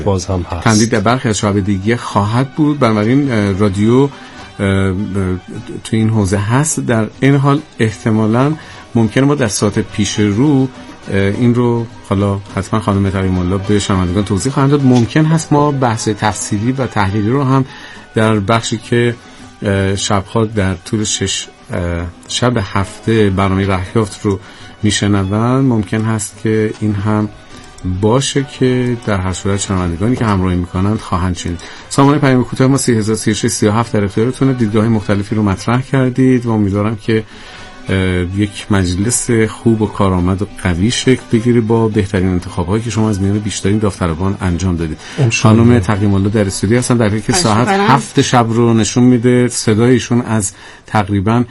باز هم هست. تمدید در برخی از شعب دیگه خواهد بود. بنابراین رادیو تو این حوزه هست. در این حال احتمالاً ممکنه ما در ساعت پیش رو این رو حالا حتما خانم تقیم الله به شنوندگان توضیح خواهند داد. ممکن هست ما بحث تفصیلی و تحلیلی رو هم در بخشی که شب‌ها در طول 6 شب هفته برنامه رهیافت رو میشنون ممکن هست که این هم باشه که در هر صورت شنوندگانی که همراهی میکنند خواهند شنید. سامانه پیام کوتاه ما 303637 در اختیارتونه. دیدگاه مختلفی رو مطرح کردید و امیدوارم که یک مجلس خوب و کارآمد و قوی شکل بگیره با بهترین انتخاب‌هایی که شما از میان بیشترین داوطلبان انجام دادید. خانم تقیم الله در استودیو هستن در حالی که ساعت 7 شب رو نشون میده. صدایشون از تقریباً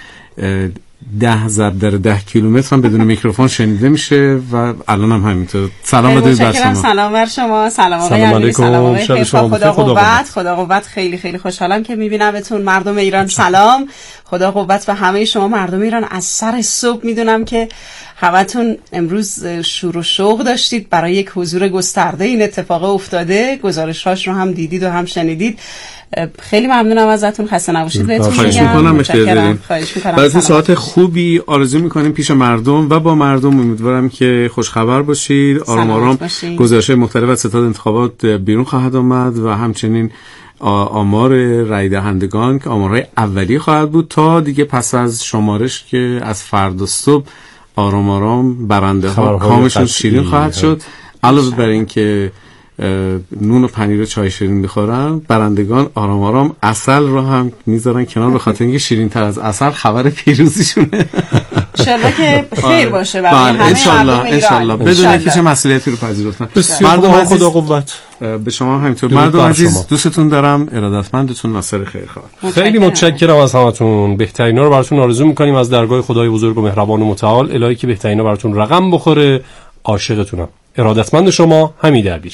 10 ضرب در 10 کیلومتر هم بدون میکروفون شنیده میشه و الان هم همینطور. سلام بدید بر شما. سلام بر شما. سلام آقای علیمی. سلام آقای خیفا. خدا قوت. خیلی خیلی خوشحالم که میبینمتون مردم ایران. سلام. خدا قوت به همه شما مردم ایران. از سر صبح میدونم که همتون امروز شور و شوق داشتید برای یک حضور گسترده. این اتفاق افتاده. گزارش‌هاش رو هم دیدید و هم شنیدید. خیلی ممنونم ازتون. خسته نباشید. بهتون میگم. خواهش میکنم. براتون ساعت خوبی آرزو میکنیم پیش مردم و با مردم. امیدوارم که خوشخبر باشید. آرام آرام گزارش‌های مختلف از ستاد انتخابات بیرون خواهد آمد و همچنین آمار رای دهندگان که آمارهای اولیه خواهد بود تا دیگه پس از شمارش که از فردا صبح آرام آرام برنده ها کامشون شیرین خواهد شد. علاوه بر این که نون و پنیر و چای شیرین میخورن، برندگان آرام آرام عسل رو هم میذارن کنار به خاطر اینکه شیرین تر از عسل خبر پیروزیشونه. انشالله که خیر باشه برای همه مردم ایران. بدون اینکه چه مسئولیتی رو پذیرفتن. مردم خدا قوت. به شما همینطور. مردم عزیز دوستتون دارم. ارادتمندتون ناصر خیرخواه. خیلی متشکرم از همتون. بهترینا رو براتون آرزو میکنیم از درگاه خدای بزرگ و مهربان و متعال. الهی که بهترینا براتون رقم بخوره. عاشقتونم. ارادتمند شما حمید عبیری.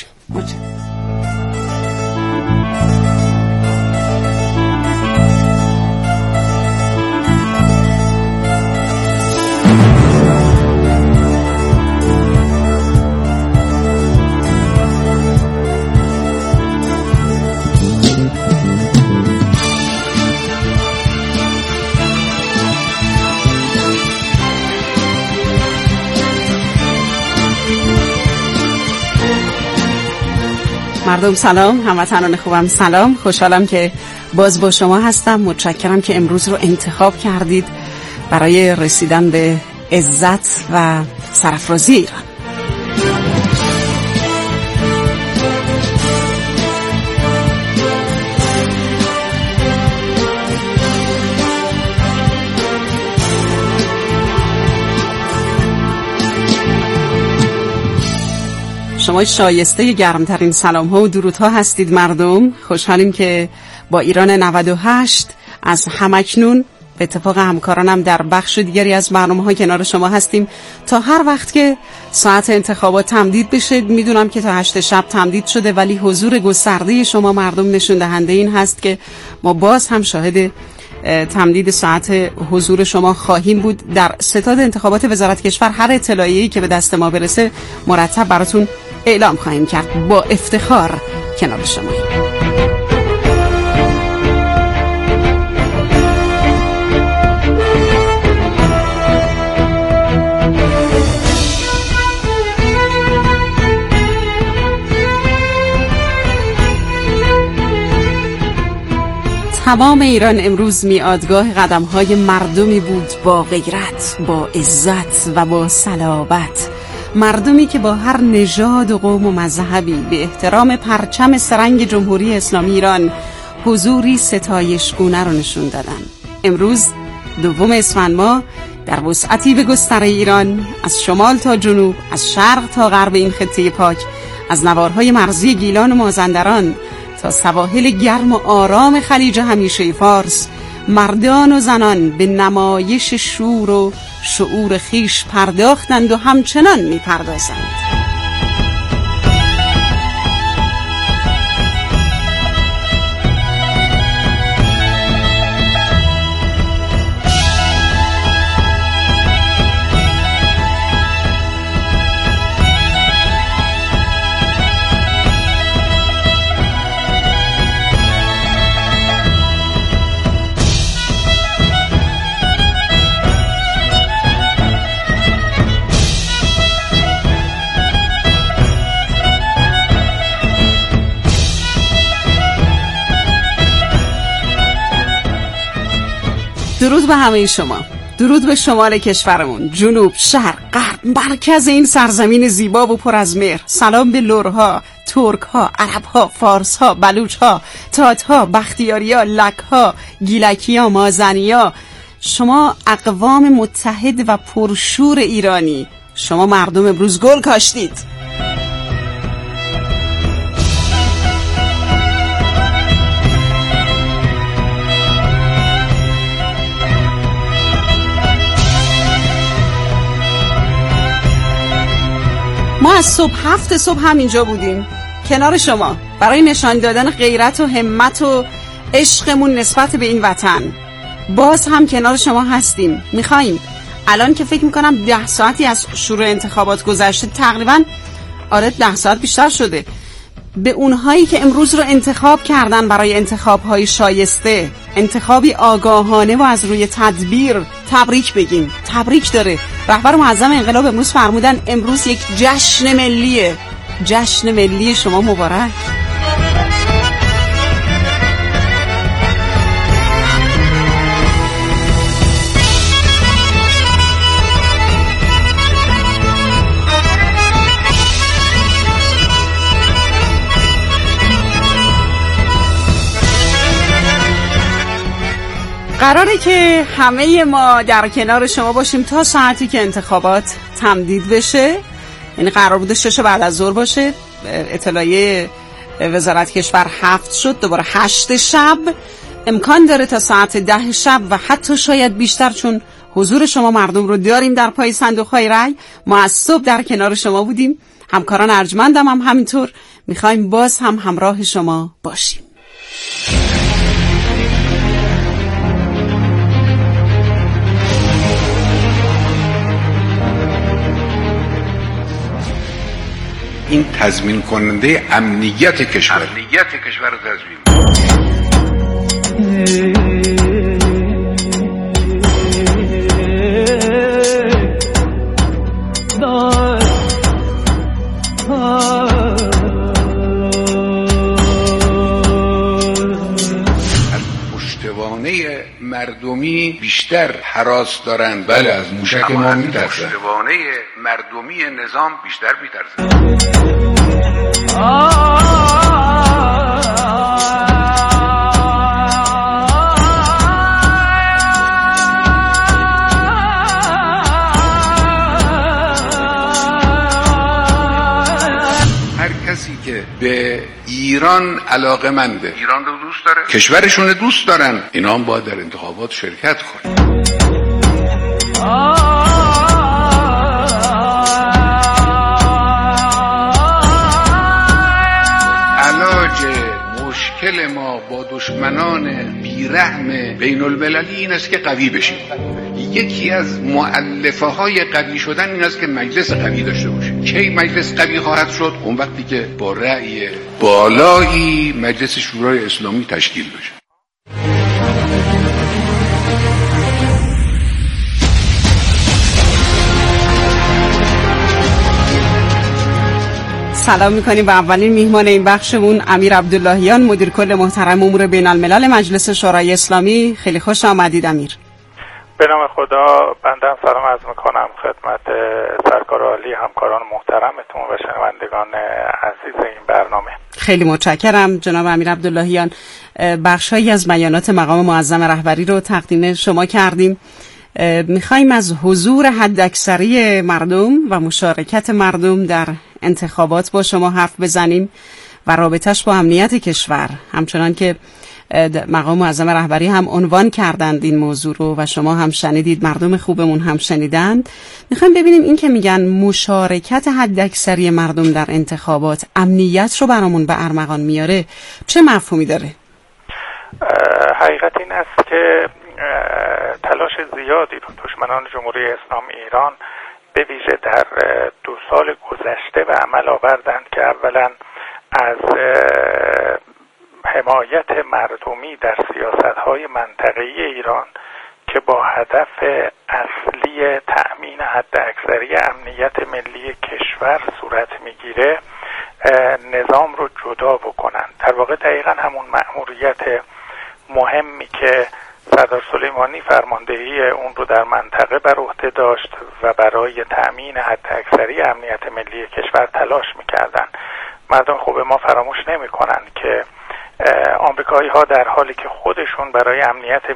مردم سلام، هموطنان خوبم سلام. خوشحالم که باز با شما هستم. متشکرم که امروز رو انتخاب کردید برای رسیدن به عزت و سرافرازی ایران. شما شایسته گرمترین سلام ها و درود ها هستید مردم. خوشحالیم که با ایران 98 از همکنون به اتفاق همکارانم در بخش دیگری از برنامه ها کنار شما هستیم تا هر وقت که ساعت انتخابات تمدید بشه. میدونم که تا 8 شب تمدید شده ولی حضور گسترده شما مردم نشون دهنده این هست که ما باز هم شاهد تمدید ساعت حضور شما خواهیم بود. در ستاد انتخابات وزارت کشور هر اطلاعیه‌ای که به دست ما برسه مرتب براتون اعلام خواهیم کرد. با افتخار کنار شما. تمام ایران امروز میادگاه قدم‌های مردمی بود با غیرت، با عزت و با صلابت. مردمی که با هر نژاد و قوم و مذهبی به احترام پرچم سرنگ جمهوری اسلامی ایران حضوری ستایشگونه رو نشون دادن. امروز 2 اسفند ماه در وسعتی به گستره ایران، از شمال تا جنوب، از شرق تا غرب این خطه پاک، از نوارهای مرزی گیلان و مازندران تا سواحل گرم و آرام خلیج همیشه فارس، مردان و زنان به نمایش شور و شعور خیش پرداختند و همچنان می پردازند. درود به همه شما، درود به شمال کشورمون، جنوب، شرق، غرب، مرکز این سرزمین زیبا و پر از مهر. سلام به لرها، ترکها، عربها، فارسها، بلوچها، تاتها، بختیاریا، لکها، گیلکیا، مازنیا، شما اقوام متحد و پرشور ایرانی، شما مردم امروز گل کاشتید. ما از صبح 7 صبح همینجا بودیم کنار شما برای نشان دادن غیرت و همت و عشقمون نسبت به این وطن. باز هم کنار شما هستیم. میخواییم الان که فکر میکنم 10 ساعتی از شروع انتخابات گذشته، تقریبا 10 ساعت بیشتر شده، به اونهایی که امروز رو انتخاب کردن برای انتخاب‌های شایسته، انتخابی آگاهانه و از روی تدبیر، تبریک بگیم. تبریک داره. رهبر معظم انقلاب امروز فرمودن امروز یک جشن ملیه. جشن ملی شما مبارک. قراره که همه ما در کنار شما باشیم تا ساعتی که انتخابات تمدید بشه. یعنی قرار بوده 6 بعد از ظهر باشه، اطلاعیه وزارت کشور 7 شد، دوباره 8 شب. امکان داره تا ساعت 10 شب و حتی شاید بیشتر، چون حضور شما مردم رو داریم در پای صندوق‌های رای. ما از صبح در کنار شما بودیم، همکاران ارجمندم هم همینطور. میخوایم باز هم همراه شما باشیم. این تضمین کننده امنیت کشور رو تضمین. پشتوانه مردمی بیشتر هراس دارند. بله، از موشک ما میترسن. پشتوانه مردمی نظام بیشتر میترسن. هر کسی که به ایران علاقه‌منده، ایران رو دوست داره، کشورشون دوست دارن، اینا هم باید در انتخابات شرکت کنن. مشکل ما با دشمنان بیرحم بین المللی این است که قوی بشیم. یکی از مؤلفه های قوی شدن این است که مجلس قوی داشته باشه. کی مجلس قوی خواهد شد؟ اون وقتی که با رأی بالایی مجلس شورای اسلامی تشکیل بشه. سلام میکنیم به اولین میهمان این بخشمون، امیر عبداللهیان، مدیر کل محترم امور بین الملل مجلس شورای اسلامی. خیلی خوش آمدید امیر. به نام خدا، بنده هم سلام عرض میکنم خدمت سرکار عالی، همکاران محترمتون و شنوندگان عزیز این برنامه. خیلی متشکرم جناب امیر عبداللهیان. بخشایی از بیانات مقام معظم رهبری رو تقدیم شما کردیم. میخوایم از حضور حداکثری مردم و مشارکت مردم در انتخابات با شما حرف بزنیم و رابطش با امنیت کشور، همچنان که مقام معظم رهبری هم عنوان کردند این موضوع رو و شما هم شنیدید، مردم خوبمون هم شنیدند. میخوایم ببینیم این که میگن مشارکت حداکثری مردم در انتخابات امنیت رو برامون به ارمغان میاره، چه مفهومی داره؟ حقیقت این است که تلاش زیادی رو دشمنان جمهوری اسلامی ایران به ویژه در 2 سال گذشته به عمل آوردند که اولا از حمایت مردمی در سیاست‌های منطقه‌ای ایران که با هدف اصلی تأمین حداکثری امنیت ملی کشور صورت میگیره نظام رو جدا بکنند. در واقع دقیقاً همون مأموریت مهمی که سردار سلیمانی فرماندهی اون رو در منطقه بر عهده داشت و برای تأمین حداکثری امنیت ملی کشور تلاش میکردن. مردم خوب ما فراموش نمیکنن که آمریکایی ها در حالی که خودشون برای امنیت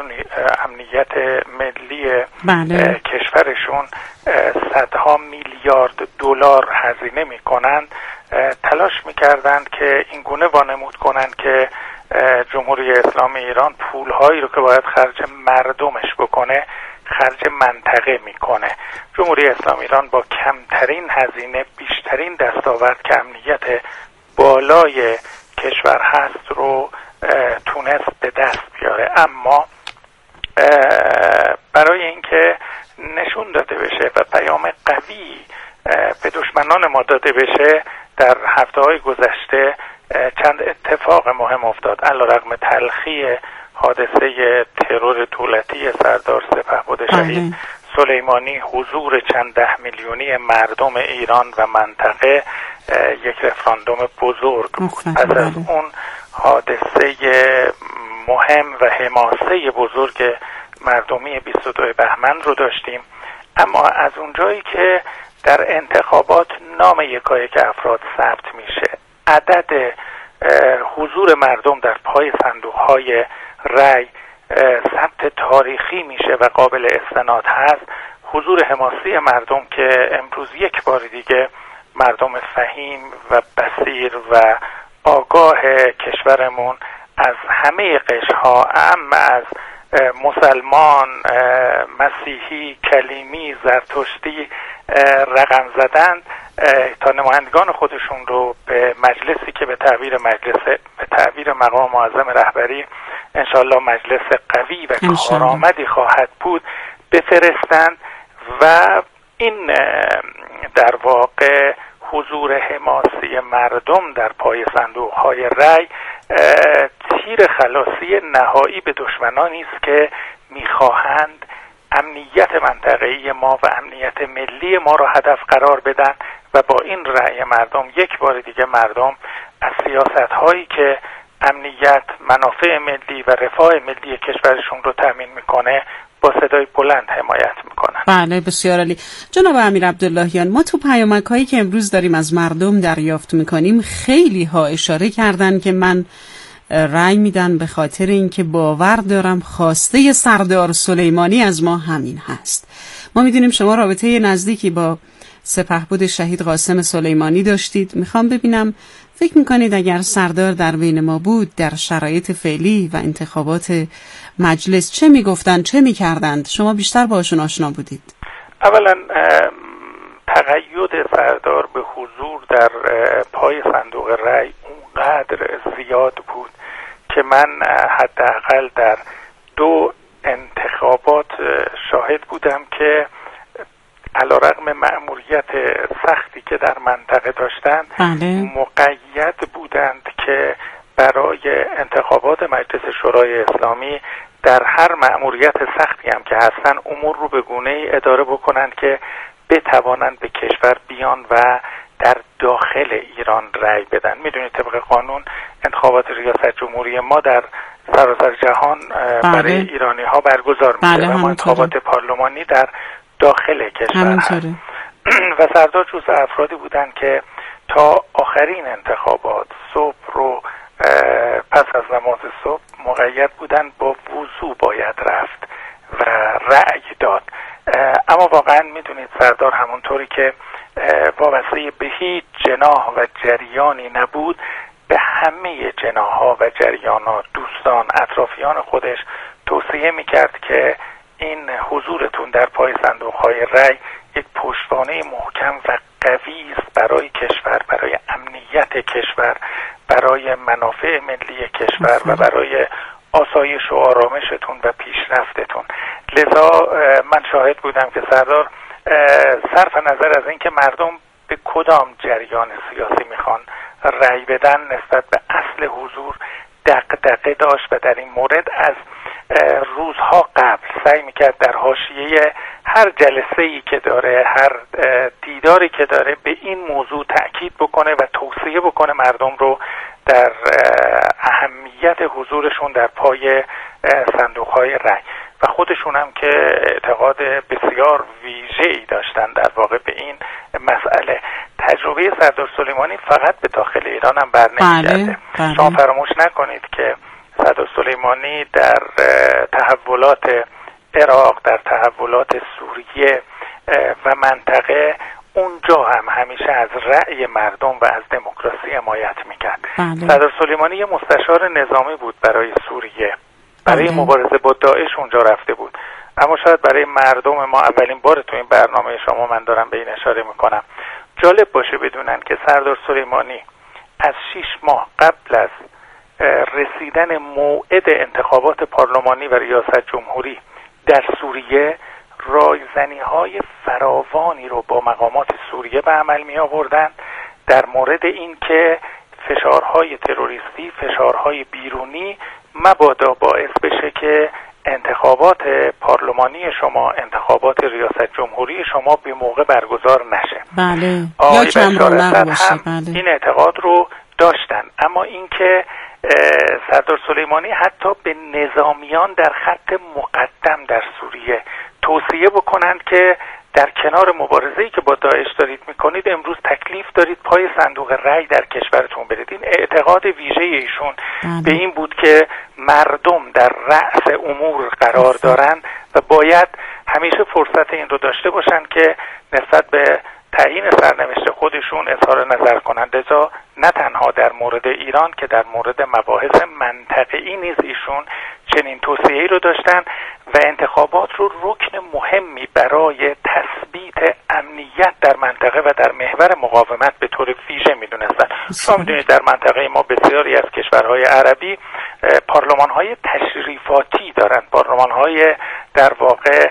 ملی کشورشون صدها میلیارد دلار هزینه میکنند، تلاش میکردند که این گونه وانمود کنند که جمهوری اسلامی ایران پولهایی رو که باید خرج مردمش بکنه خرج منطقه میکنه. جمهوری اسلامی ایران با کمترین هزینه بیشترین دستاورد که امنیت بالای کشور هست رو تونست به دست بیاره. اما برای اینکه نشون داده بشه و پیام قوی به دشمنان ما داده بشه، در هفته‌های گذشته چند اتفاق مهم افتاد. علیرغم تلخی حادثه ترور دولتی سردار سپهبد شهید سلیمانی، حضور چند ده میلیونی مردم ایران و منطقه یک رفراندوم بزرگ بود. پس از اون حادثه مهم و حماسه بزرگ مردمی 22 بهمن رو داشتیم. اما از اونجایی که در انتخابات نام یکایک افراد ثبت میشه، عدد حضور مردم در پای صندوق‌های رای ثبت تاریخی میشه و قابل استناد هست، حضور حماسی مردم که امروز یک بار دیگه مردم فهیم و بصیر و آگاه کشورمون از همه قشرها، اما از مسلمان، مسیحی، کلیمی، زرتشتی رقم زدند تا نمایندگان خودشون رو به مجلسی که به تعبیر مقام معظم رهبری انشالله مجلس قوی و کارآمدی خواهد بود بفرستند و این در واقع حضور حماسی مردم در پای صندوق‌های رای تیر خلاصی نهایی به دشمنانی است که می‌خواهند امنیت منطقه‌ای ما و امنیت ملی ما را هدف قرار بدن و با این رأی مردم یک بار دیگه مردم از سیاست‌هایی که امنیت، منافع ملی و رفاه ملی کشورشون رو تامین میکنه با صدای بلند حمایت میکنن. بله، بسیار عالی. جناب امیر عبداللهیان، ما تو پیامک‌هایی که امروز داریم از مردم دریافت میکنیم خیلی ها اشاره کردن که من رأی میدن به خاطر اینکه باور دارم خواسته سردار سلیمانی از ما همین هست. ما میدونیم شما رابطه نزدیکی با سپهبد شهید قاسم سلیمانی داشتید. میخوام ببینم فکر میکنید اگر سردار در بین ما بود در شرایط فعلی و انتخابات مجلس چه میگفتند، چه میکردند؟ شما بیشتر باشون آشنا بودید. اولا تقید سردار به حضور در پای صندوق رای اونقدر زیاد بود که من حداقل در 2 انتخابات شاهد بودم که علیرغم مأموریت سختی که در منطقه داشتند مقید بودند که برای انتخابات مجلس شورای اسلامی در هر مأموریت سختی هم که هستن امور رو به گونه‌ای اداره بکنند که بتوانند به کشور بیان و در داخل ایران رأی بدن. میدونید طبق قانون انتخابات ریاست جمهوری ما در سراسر جهان برای ایرانی ها برگزار میشه، اما انتخابات پارلمانی در داخل کشور هست. و سردار جزو افرادی بودند که تا آخرین انتخابات صبح رو پس از نماز صبح مقید بودند با وضو باید رفت و رأی داد. اما واقعا میدونید سردار همونطوری که وابسته به هیچ جناح و جریانی نبود، به همه جناح‌ها و جریانات، دوستان، اطرافیان خودش توصیه میکرد که این حضورتون در پای صندوق‌های رای یک پشتوانه محکم و قوی است برای کشور، برای امنیت کشور، برای منافع ملی کشور و برای آسایش و آرامشتون و پیشرفتتون. لذا من شاهد بودم که سردار صرف نظر از اینکه مردم به کدام جریان سیاسی میخوان رأی بدن نسبت به اصل حضور دغدغه داشت و در این مورد از روزها قبل سعی میکرد در حاشیه هر جلسه‌ای که داره، هر دیداری که داره به این موضوع تأکید بکنه و توصیه بکنه مردم رو در اهمیت حضورشون در پای صندوق‌های رای و خودشون هم که اعتقاد بسیار ویژه‌ای داشتن در واقع به این مسئله. تجربه سردار سلیمانی فقط به داخل ایران هم برنمیگرده. شما فراموش نکنید که سردار سلیمانی در تحولات عراق، در تحولات سوریه و منطقه اونجا هم همیشه از رأی مردم و از دموکراسی حمایت میکرد. سردار سلیمانی یه مستشار نظامی بود برای سوریه، برای مبارزه با داعش اونجا رفته بود، اما شاید برای مردم ما اولین بار تو این برنامه شما من دارم به این اشاره میکنم. جالب باشه بدونن که سردار سلیمانی از 6 ماه قبل از رسیدن موعد انتخابات پارلمانی و ریاست جمهوری در سوریه رایزنی‌های فراوانی رو با مقامات سوریه به عمل می آوردن در مورد این که فشارهای تروریستی، فشارهای بیرونی مبادا باعث بشه که انتخابات پارلمانی شما، انتخابات ریاست جمهوری شما به موقع برگزار نشه. بله. یا کم رونق باشه. بله. این اعتقاد رو داشتن، اما اینکه سردار سلیمانی حتی به نظامیان در خط مقدم در سوریه توصیه بکنند که در کنار مبارزه‌ای که با داعش دارید میکنید امروز تکلیف دارید پای صندوق رای در کشورتون برید. این اعتقاد ویژه ایشون به این بود که مردم در رأس امور قرار دارن و باید همیشه فرصت این رو داشته باشن که نسبت به تعیین سرنوشت خودشون اظهار نظر کنند. لذا نه تنها در مورد ایران که در مورد مباحث منطقه‌ای نیز ایشون چنین توصیه‌ای رو داشتن و انتخابات رو رکن مهمی برای تثبیت امنیت در منطقه و در محور مقاومت به طور ویژه می‌دونستن. شما می‌دونید در منطقه ما بسیاری از کشورهای عربی پارلمان‌های تشریفاتی دارن، پارلمان‌های در واقع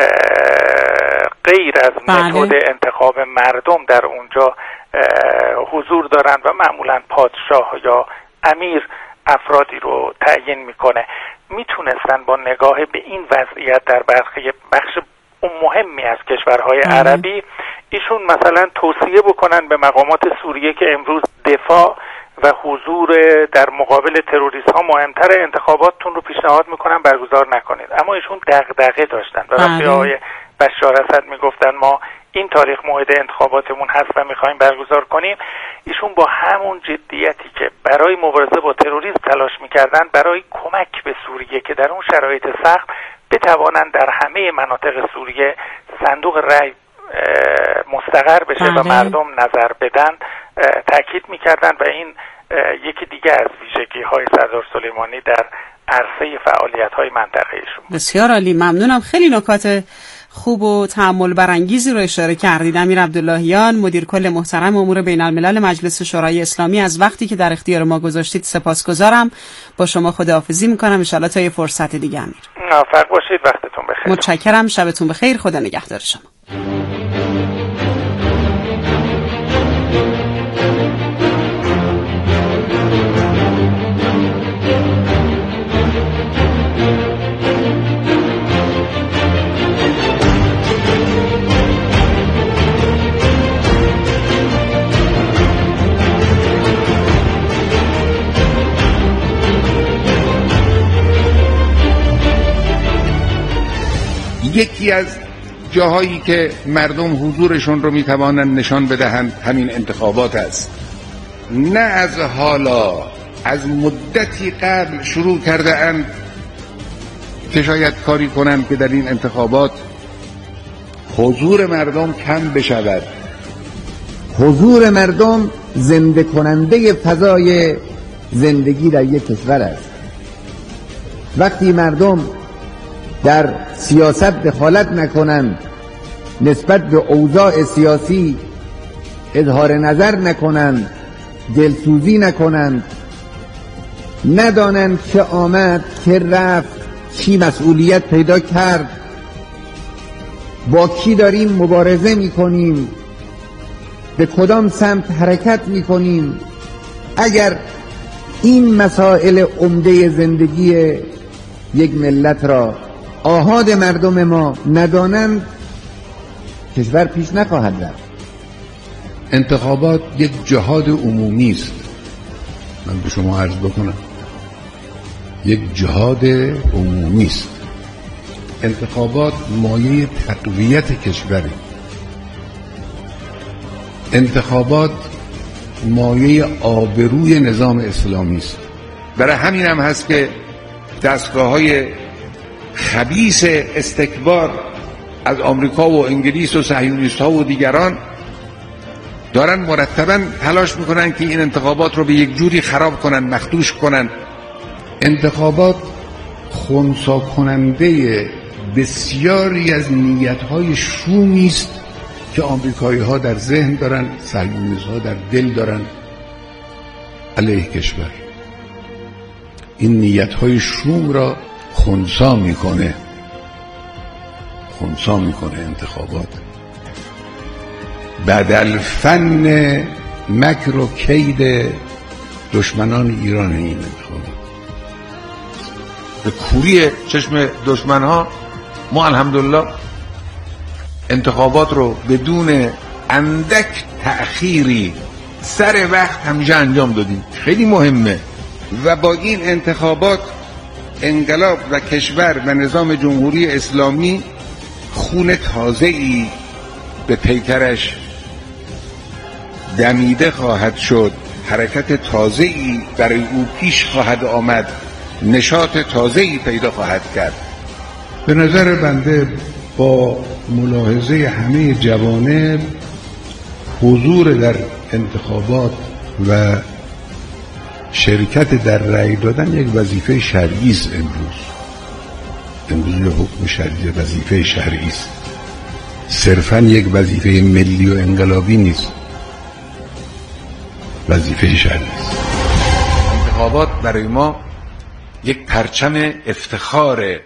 غیر از متد انتخاب مردم در اونجا حضور دارن و معمولا پادشاه یا امیر افرادی رو تعیین میکنه. میتونستن با نگاه به این وضعیت در بخش مهمی از کشورهای عربی ایشون مثلا توصیه بکنن به مقامات سوریه که امروز دفاع و حضور در مقابل تروریست ها مهمتر، انتخاباتتون رو پیشنهاد میکنن برگزار نکنید. اما ایشون دغدغه داشتن و وقتی آقای بشار اسد میگفتن ما این تاریخ موعد انتخاباتمون هست و میخوایم برگزار کنیم، ایشون با همون جدیتی که برای مبارزه با تروریسم تلاش میکردن برای کمک به سوریه که در اون شرایط سخت بتوانند در همه مناطق سوریه صندوق رای مستقر بشه و مردم نظر بدن تاکید میکردن و این یکی دیگه از ویژگی‌های سردار سلیمانی در عرصه فعالیت‌های منطقه‌ایشون. بسیار عالی، ممنونم. خیلی نکات خوب و تأمل برانگیزی رو اشاره کردید. امیر عبداللهیان، مدیر کل محترم امور بین الملل مجلس شورای اسلامی، از وقتی که در اختیار ما گذاشتید سپاسگزارم. با شما خداحافظی میکنم، ان شاءالله تا یه فرصت دیگه. امیر موفق باشید، وقتتون بخیر. متشکرم، شبتون بخیر، خدا نگهدار شما. یکی از جاهایی که مردم حضورشون رو میتوانند نشان بدهند همین انتخابات است. نه از حالا، از مدتی قبل شروع کرده اند که شاید کاری کنند که در این انتخابات حضور مردم کم بشود. حضور مردم زنده کننده فضای زندگی در یک کشور است. وقتی مردم در سیاست دخالت نکنند، نسبت به اوضاع سیاسی اظهار نظر نکنند، دلسوزی نکنند، ندانند که آمد که رفت، چی مسئولیت پیدا کرد، با کی داریم مبارزه میکنیم، به کدام سمت حرکت میکنیم. اگر این مسائل عمده زندگی یک ملت را آحاد مردم ما ندانند، کشور پیش نخواهد رفت. انتخابات یک جهاد عمومی است. من به شما عرض بکنم یک جهاد عمومی است. انتخابات مایه تقویت کشوره. انتخابات مایه آبروی نظام اسلامی است. برای همین هم هست که دستگاه‌های خبیث استکبار از آمریکا و انگلیس و صهیونیست‌ها و دیگران دارن مرتباً تلاش میکنن که این انتخابات رو به یک جوری خراب کنن، مخدوش کنن. انتخابات خنثی کننده بسیاری از نیت‌های شومی است که آمریکایی‌ها در ذهن دارن، صهیونیست‌ها در دل دارن علیه کشور. این نیت‌های شوم را خنثی میکنه انتخابات. بدل فن مکر و کید دشمنان ایران این انتخابات. به کوری چشم دشمنها ما الحمدلله انتخابات رو بدون اندک تأخیری سر وقت همیشه انجام دادیم. خیلی مهمه و با این انتخابات انقلاب و کشور و نظام جمهوری اسلامی خون تازه‌ای به پیکرش دمیده خواهد شد، حرکت تازه‌ای برای او پیش خواهد آمد، نشاط تازه‌ای پیدا خواهد کرد. به نظر بنده با ملاحظه همه جوانب حضور در انتخابات و شرکت در رأی دادن یک وظیفه شرعی است. امروز حکم شرعی وظیفه شرعی است، صرفاً یک وظیفه ملی و انقلابی نیست، وظیفه شرعی است. انتخابات برای ما یک پرچم افتخاره.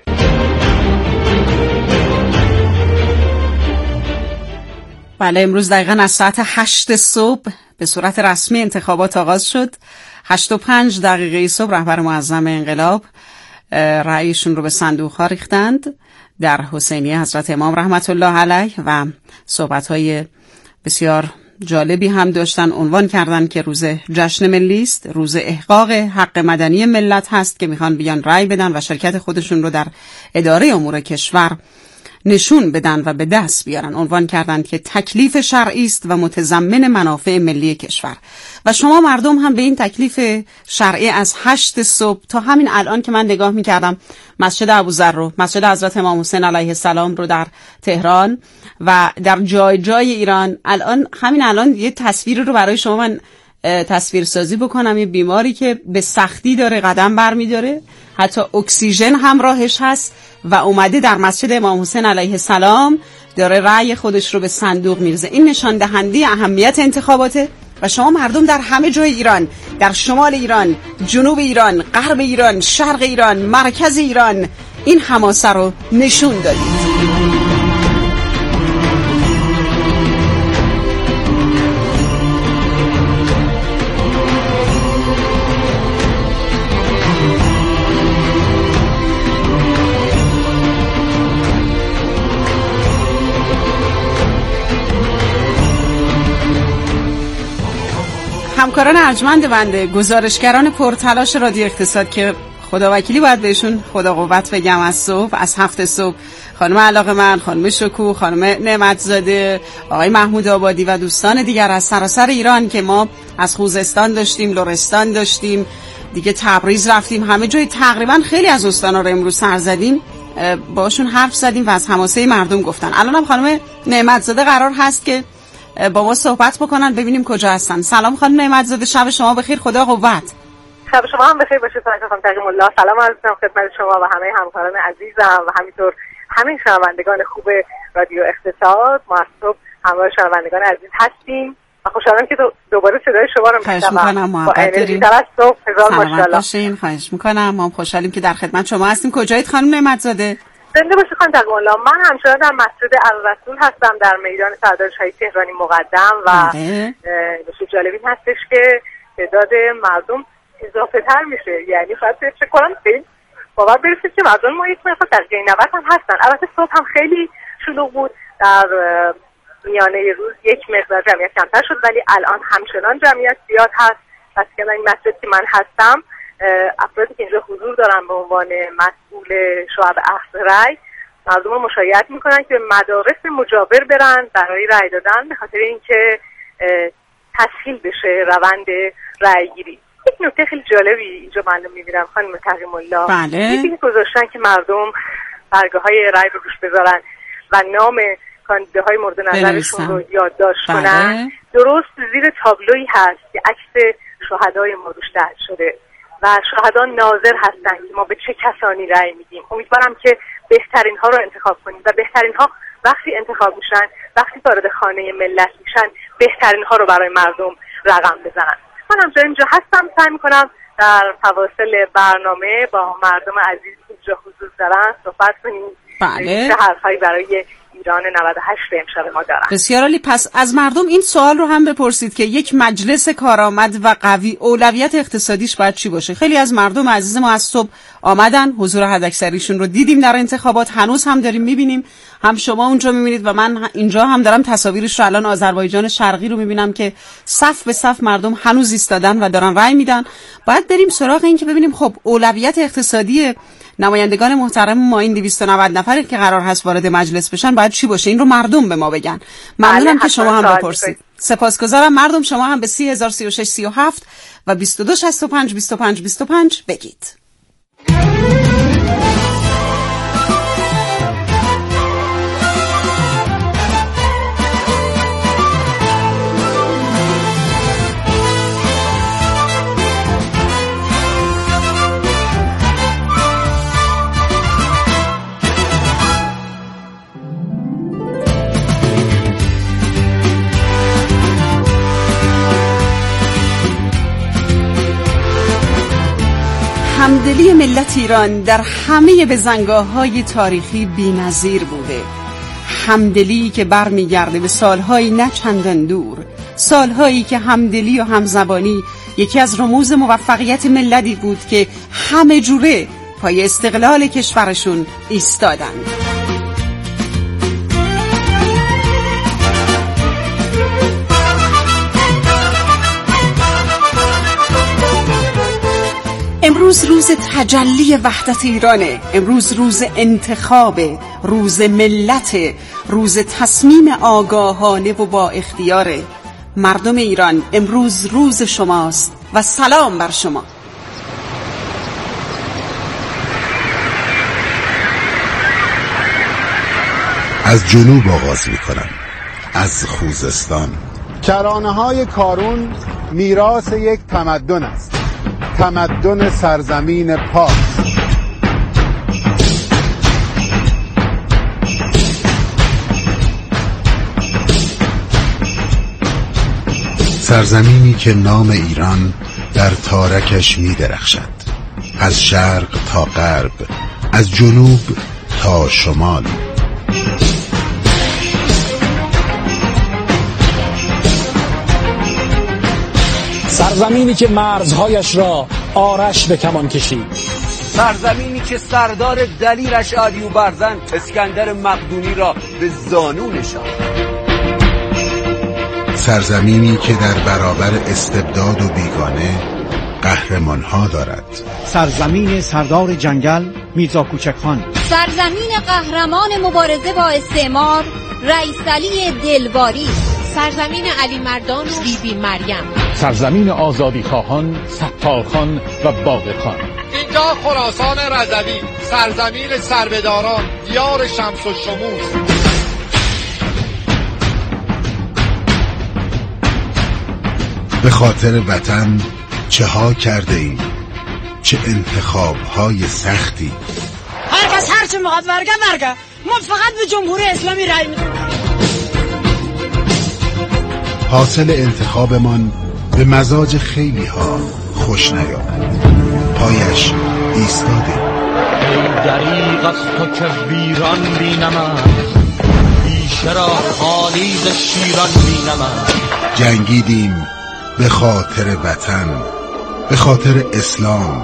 بله، امروز دقیقاً از ساعت 8 صبح به صورت رسمی انتخابات آغاز شد. 8:05 صبح رهبر معظم انقلاب رأیشون رو به صندوق‌ها ریختند در حسینیه حضرت امام رحمت الله علیه و صحبت‌های بسیار جالبی هم داشتن. عنوان کردن که روز جشن ملی است، روز احقاق حق مدنی ملت هست که میخوان بیان رأی بدن و شرکت خودشون رو در اداره امور کشور نشون بدن و به دست بیارن. عنوان کردند که تکلیف شرعی است و متضمن منافع ملی کشور و شما مردم هم به این تکلیف شرعی از 8 صبح تا همین الان که من نگاه میکردم مسجد ابوذر رو، مسجد حضرت امام حسین علیه السلام رو در تهران و در جای جای ایران، همین الان یه تصویر رو برای شما من تصویر سازی بکنم. یه بیماری که به سختی داره قدم برمی‌داره، حتی اکسیژن همراهش هست و اومده در مسجد امام حسین علیه السلام داره رأی خودش رو به صندوق میرزه. این نشان دهنده اهمیت انتخاباته و شما مردم در همه جای ایران، در شمال ایران، جنوب ایران، غرب ایران، شرق ایران، مرکز ایران، این حماسه رو نشون دادید. همکاران ارجمند بنده، گزارشگران پرتلاش رادیو اقتصاد که خداوکیلی باید بهشون خدا قوت بگم، از صبح، از 7 صبح، خانم علاقه‌مند، خانم شکوه، خانم نعمتزاده، آقای محمود آبادی و دوستان دیگر از سراسر ایران که ما از خوزستان داشتیم، لرستان داشتیم، دیگه تبریز رفتیم، همه جای تقریبا خیلی از استانا رو امروز سر زدیم، باشون حرف زدیم و از حماسه مردم گفتن. الانم خانم نعمتزاده قرار هست که با ما صحبت بکنن، ببینیم کجا هستن. سلام خانم نعمتزاده، شب شما بخیر، خدا قوت. شب شما هم بخیر باشه خانم تقیم الله. سلام عرض می‌کنم خدمت شما و همه همکاران عزیزم و همینطور همین شنوندگان خوب رادیو اقتصاد. ما از صبح همراه شنوندگان عزیز هستیم و خوشحالم که دوباره صدای شما رو میشنوم. خواهش می‌کنم، محبت دارین. سلامت باشین. خواهش می‌کنم، ما هم خوشحالیم که در خدمت شما هستیم. کجایید خانم نعمتزاده؟ زنده باشه خانم تقیم الله. من همچنان در مسجد الرسول هستم در میدان سردار شهید تهرانی مقدم و نکته جالبی هستش که تعداد مردم اضافه تر میشه، یعنی شاید فکر کنم خیلی باور برسید که مردم ما یک مقدار در قینوت هم هستن. البته صبح هم خیلی شلوغ بود، در میانه روز یک مقدار جمعیت کمتر شد ولی الان همچنان جمعیت زیاد هست. پس که این مسجد که من هستم افرادی که اینجا حضور دارن به عنوان مسئول شعب اخذ رأی مردم رو مشایعت میکنن که به مدارس مجاور برن برای رأی دادن، به خاطر اینکه تسهیل بشه روند رأی گیری. یک نکته خیلی جالبی اینجا من میبینم خانم تقیم الله، بله، گذاشتن که مردم برگه‌های رأی رو روش بذارن و نام کاندیداهای مورد نظرشون رو یادداشت کنن. درست زیر تابلویی هست که عکس شهدای ما روش درج شده و شهدا ناظر هستن که ما به چه کسانی رأی میدیم. امیدوارم که بهترین ها رو انتخاب کنیم و بهترین ها وقتی انتخاب میشن، وقتی وارد خانه ملت میشن، بهترین ها رو برای مردم رقم بزنن. من همجا اینجا هستم، سعی میکنم در فواصل برنامه با مردم عزیز اینجا حضور دارن صحبت کنیم. بله، چه حرفایی برای ایران 98 امشب ما دارن. بسیار عالی. پس از مردم این سوال رو هم بپرسید که یک مجلس کارآمد و قوی اولویت اقتصادیش باید چی باشه. خیلی از مردم عزیز ما از صبح آمدن، حضور حداکثریشون رو دیدیم در انتخابات، هنوز هم داریم میبینیم، هم شما اونجا میبینید و من اینجا هم دارم تصاویرش رو الان آذربایجان شرقی رو میبینم که صف به صف مردم هنوز ایستادن و دارن رأی میدن. باید بریم سراغ این که ببینیم خب اولویت اقتصادی نمایندگان محترم ما، این 290 نفری که قرار هست وارد مجلس بشن، باید چی باشه؟ این رو مردم به ما بگن. ممنونم که شما هم بپرسید. سپاسگزارم. مردم شما هم به 303637 و 22652525 بگید. همدلی ملت ایران در همه بزنگاه‌های تاریخی بی‌نظیر بوده. همدلی که برمیگرده به سالهای نه چندان دور، سالهایی که همدلی و همزبانی یکی از رموز موفقیت ملتی بود که همه جوره پای استقلال کشورشون ایستادند. امروز روز تجلی وحدت ایرانه، امروز روز انتخابه، روز ملت، روز تصمیم آگاهانه و با اختیاره. مردم ایران، امروز روز شماست و سلام بر شما. از جنوب آغاز می‌کنم، از خوزستان. کرانه‌های کارون میراث یک تمدن است، تمدن سرزمین پاک. سرزمینی که نام ایران در تارکش می درخشد، از شرق تا غرب، از جنوب تا شمال. سرزمینی که مرزهایش را آرش به کمان کشید، سرزمینی که سردار دلیرش آریو برزن اسکندر مقدونی را به زانو نشاند، سرزمینی که در برابر استبداد و بیگانه قهرمان‌ها دارد، سرزمین سردار جنگل میرزا کوچکخان، سرزمین قهرمان مبارزه با استعمار رئیس علی دلواری، سرزمین علی مردان و بیبی مریم، سرزمین آزادی خواهان ستارخان و باقرخان. اینجا خراسان رضوی، سرزمین سربداران، دیار شمس و شموس. به خاطر وطن چه ها کرده ایم، چه انتخاب های سختی. هر کس هر چه میخواد ورگه ما فقط به جمهوری اسلامی رای میدیم. حاصل انتخابمان به مزاج خیلی ها خوش نیامد، پایش ایستاده. ای دریغ از تو که ویران بینمم، بیشه را خالی ز شیران بینمم. جنگیدیم به خاطر وطن، به خاطر اسلام،